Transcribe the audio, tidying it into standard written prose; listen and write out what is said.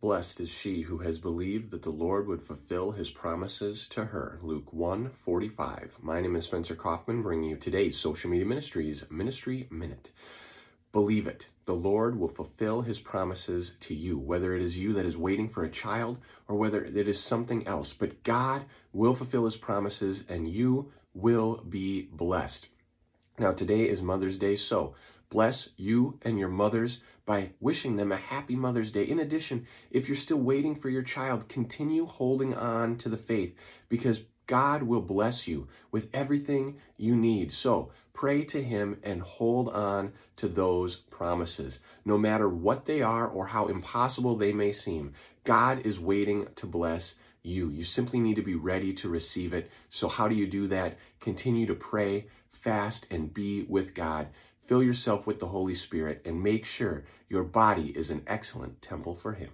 Blessed is she who has believed that the Lord would fulfill his promises to her. Luke 1:45. My name is Spencer Kaufman, bringing you today's Social Media Ministries Ministry Minute. Believe it. The Lord will fulfill his promises to you, whether it is you that is waiting for a child or whether it is something else. But God will fulfill his promises and you will be blessed. Now, today is Mother's Day, so bless you and your mothers by wishing them a happy Mother's Day. In addition, if you're still waiting for your child, continue holding on to the faith because God will bless you with everything you need. So pray to him and hold on to those promises. No matter what they are or how impossible they may seem, God is waiting to bless you. You simply need to be ready to receive it. So how do you do that? Continue to pray, fast, and be with God. Fill yourself with the Holy Spirit and make sure your body is an excellent temple for him.